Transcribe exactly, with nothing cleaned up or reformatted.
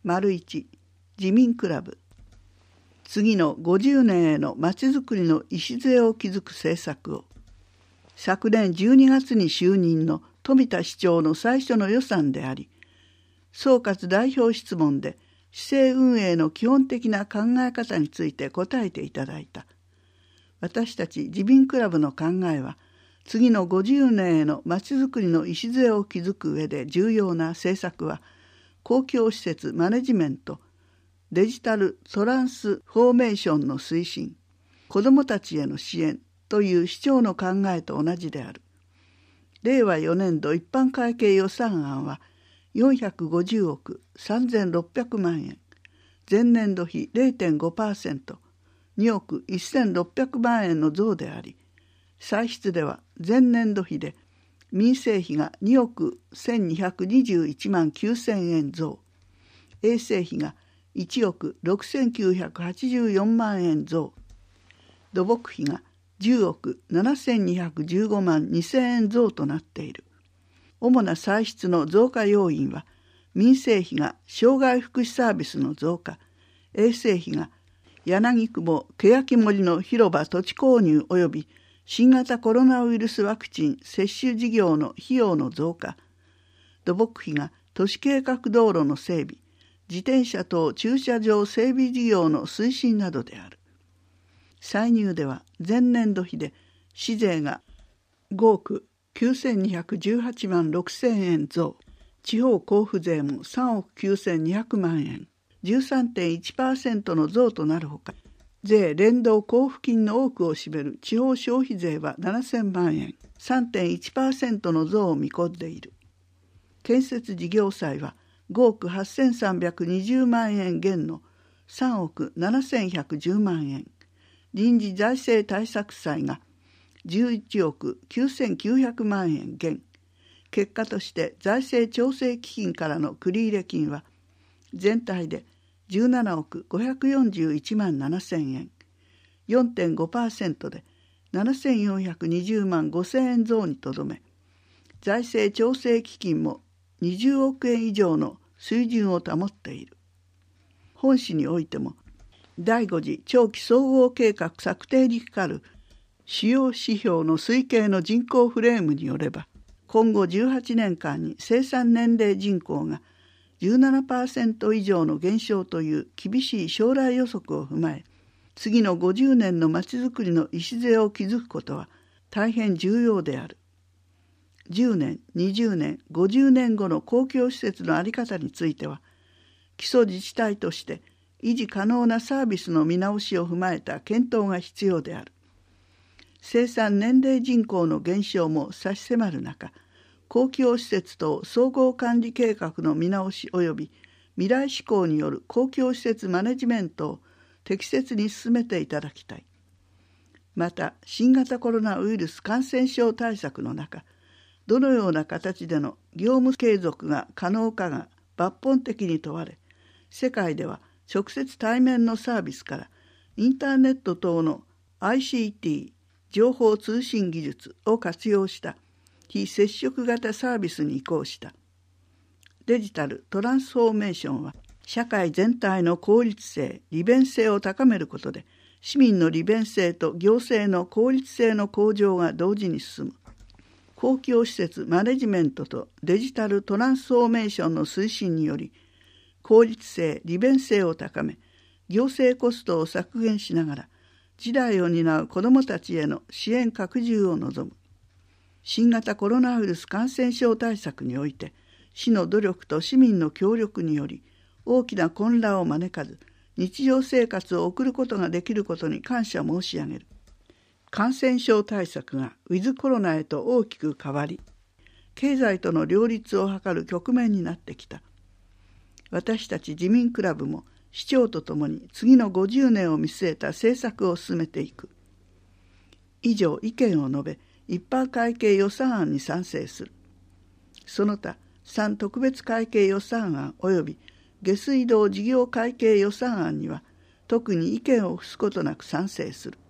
丸いち、自民クラブ。次のごじゅうねんへのまちづくりの礎を築く政策を。昨年じゅうにがつに就任の富田市長の最初の予算であり、総括代表質問で市政運営の基本的な考え方について答えていただいた。私たち自民クラブの考えは、次のごじゅうねんへのまちづくりの礎を築く上で重要な政策は、公共施設マネジメント、デジタルトランスフォーメーションの推進、子どもたちへの支援という市長の考えと同じである。れいわよねんど一般会計予算案はよんひゃくごじゅうおくさんぜんろっぴゃくまんえん、前年度比 れいてんごパーセント、におくせんろっぴゃくまんえんの増であり、歳出では前年度比で民生費がにおくせんにひゃくにじゅういちまんきゅうせんえん増、衛生費がいちおくろくせんきゅうひゃくはちじゅうよんまんえん増、土木費がじゅうおくななせんにひゃくじゅうごまんにせんえん増となっている。主な歳出の増加要因は、民生費が障害福祉サービスの増加、衛生費が柳窪欅森の広場土地購入及び新型コロナウイルスワクチン接種事業の費用の増加、土木費が都市計画道路の整備、自転車等駐車場整備事業の推進などである。歳入では前年度比で市税がごおくきゅうせんにひゃくじゅうはちまんろくせんえん増、地方交付税もさんおくきゅうせんにひゃくまんえん、じゅうさんてんいちパーセント の増となるほか、税連動交付金の多くを占める地方消費税はななせんまんえん、さんてんいちパーセント の増を見込んでいる。建設事業債はごおくはっせんさんびゃくにじゅうまんえん減のさんおくななせんひゃくじゅうまんえん、臨時財政対策債がじゅういちおくきゅうせんきゅうひゃくまんえん減、結果として財政調整基金からの繰入金は全体でじゅうななおくごひゃくよんじゅういちまんななせんえん、よんてんごパーセント でななせんよんひゃくにじゅうまんごせんえん増にとどめ、財政調整基金もにじゅうおくえん以上の水準を保っている。本市においても、だいご次長期総合計画策定にかかる主要指標の推計の人口フレームによれば、今後じゅうはちねんかんに生産年齢人口がじゅうななパーセント 以上の減少という厳しい将来予測を踏まえ、次のごじゅうねんのまちづくりの礎を築くことは大変重要である。じゅうねん、にじゅうねん、ごじゅうねんごの公共施設の在り方については、基礎自治体として維持可能なサービスの見直しを踏まえた検討が必要である。生産年齢人口の減少も差し迫る中、公共施設と総合管理計画の見直し及び未来志向による公共施設マネジメントを適切に進めていただきたい。また、新型コロナウイルス感染症対策の中、どのような形での業務継続が可能かが抜本的に問われ、世界では直接対面のサービスからインターネット等の アイシーティー 情報通信技術を活用した非接触型サービスに移行した。デジタルトランスフォーメーションは社会全体の効率性、利便性を高めることで、市民の利便性と行政の効率性の向上が同時に進む。公共施設マネジメントとデジタルトランスフォーメーションの推進により、効率性、利便性を高め、行政コストを削減しながら、時代を担う子どもたちへの支援拡充を望む。新型コロナウイルス感染症対策において、市の努力と市民の協力により、大きな混乱を招かず、日常生活を送ることができることに感謝申し上げる。感染症対策がウィズコロナへと大きく変わり、経済との両立を図る局面になってきた。私たち自民クラブも市長とともに次のごじゅうねんを見据えた政策を進めていく。以上意見を述べ、一般会計予算案に賛成する。その他、さん特別会計予算案及び下水道事業会計予算案には特に意見を付すことなく賛成する。